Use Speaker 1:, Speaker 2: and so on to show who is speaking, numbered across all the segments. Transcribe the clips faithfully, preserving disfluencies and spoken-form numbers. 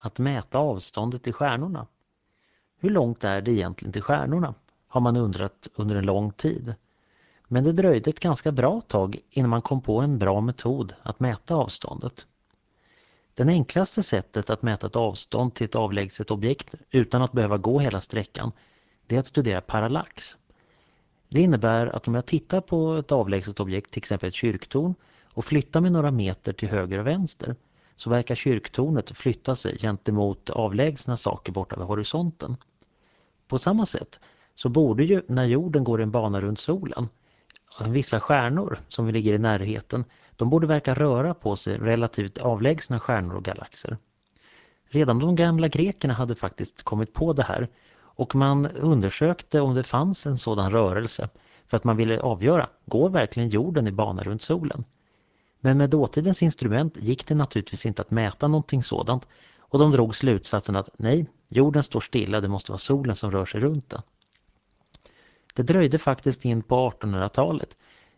Speaker 1: att mäta avståndet till stjärnorna. Hur långt är det egentligen till stjärnorna? Har man undrat under en lång tid. Men det dröjde ett ganska bra tag innan man kom på en bra metod att mäta avståndet. Det enklaste sättet att mäta ett avstånd till ett avlägset objekt utan att behöva gå hela sträckan, det är att studera parallax. Det innebär att om jag tittar på ett avlägset objekt, till exempel ett kyrktorn, och flyttar mig några meter till höger och vänster, så verkar kyrktornet flytta sig gentemot avlägsna saker borta vid horisonten. På samma sätt så borde ju när jorden går en bana runt solen, vissa stjärnor som ligger i närheten, de borde verka röra på sig relativt avlägsna stjärnor och galaxer. Redan de gamla grekerna hade faktiskt kommit på det här och man undersökte om det fanns en sådan rörelse för att man ville avgöra, går verkligen jorden i bana runt solen? Men med dåtidens instrument gick det naturligtvis inte att mäta någonting sådant och de drog slutsatsen att nej, jorden står stilla, det måste vara solen som rör sig runt den. Det dröjde faktiskt in på artonhundratalet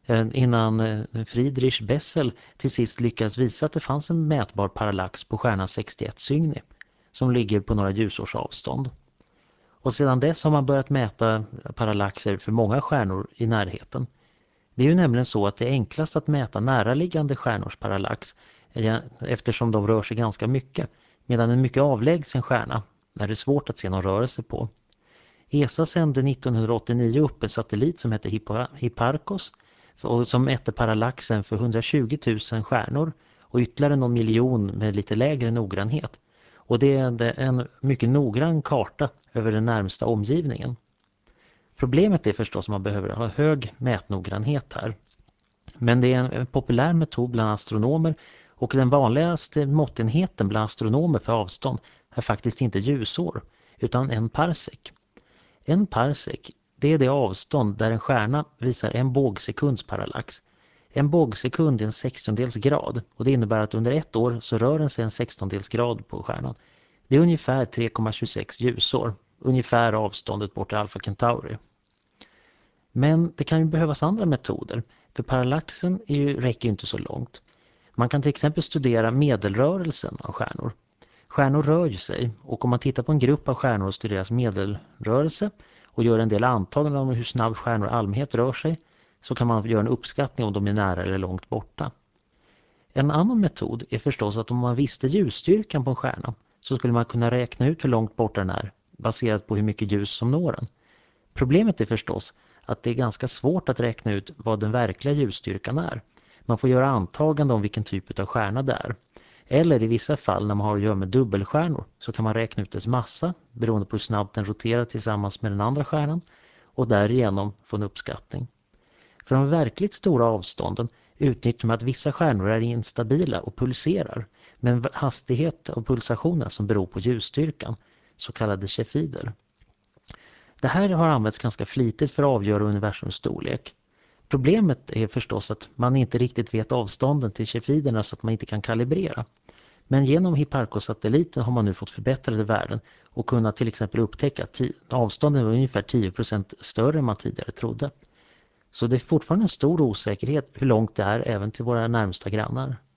Speaker 1: innan Friedrich Bessel till sist lyckades visa att det fanns en mätbar parallax på stjärnan sextioett Cygni som ligger på några ljusårs avstånd. Och sedan dess har man börjat mäta parallaxer för många stjärnor i närheten. Det är ju nämligen så att det är enklast att mäta näraliggande stjärnors parallax eftersom de rör sig ganska mycket, medan en mycket avlägsen stjärna är det svårt att se någon rörelse på. E S A sände nittonhundraåttionio upp en satellit som hette Hipparcos och som mätte parallaxen för hundratjugo tusen stjärnor och ytterligare någon miljon med lite lägre noggrannhet. Och det är en mycket noggrann karta över den närmsta omgivningen. Problemet är förstås att man behöver ha hög mätnoggrannhet här. Men det är en populär metod bland astronomer och den vanligaste måttenheten bland astronomer för avstånd är faktiskt inte ljusår utan en parsec. En parsec, det är det avstånd där en stjärna visar en bågsekunds parallax. En bågsekund är en sextiondels grad och det innebär att under ett år så rör den sig en sextiondels grad på stjärnan. Det är ungefär tre komma tjugosex ljusår, ungefär avståndet bort till Alpha Centauri. Men det kan ju behövas andra metoder, för parallaxen är ju, räcker ju inte så långt. Man kan till exempel studera medelrörelsen av stjärnor. Stjärnor rör ju sig och om man tittar på en grupp av stjärnor och studerar medelrörelse och gör en del antaganden om hur snabbt stjärnor i allmänhet rör sig så kan man göra en uppskattning om de är nära eller långt borta. En annan metod är förstås att om man visste ljusstyrkan på en stjärna så skulle man kunna räkna ut hur långt borta den är baserat på hur mycket ljus som når den. Problemet är förstås att det är ganska svårt att räkna ut vad den verkliga ljusstyrkan är. Man får göra antaganden om vilken typ av stjärna det är. Eller i vissa fall när man har att göra med dubbelstjärnor så kan man räkna ut dess massa beroende på hur snabbt den roterar tillsammans med den andra stjärnan och därigenom få en uppskattning. För de verkligt stora avstånden utnyttjar man att vissa stjärnor är instabila och pulserar med en hastighet av pulsationer som beror på ljusstyrkan, så kallade cefider. Det här har använts ganska flitigt för att avgöra universums storlek. Problemet är förstås att man inte riktigt vet avstånden till cefiderna så att man inte kan kalibrera. Men genom Hipparcos-satelliten har man nu fått förbättrade värden och kunnat till exempel upptäcka att avstånden var ungefär tio procent större än man tidigare trodde. Så det är fortfarande en stor osäkerhet hur långt det är även till våra närmsta grannar.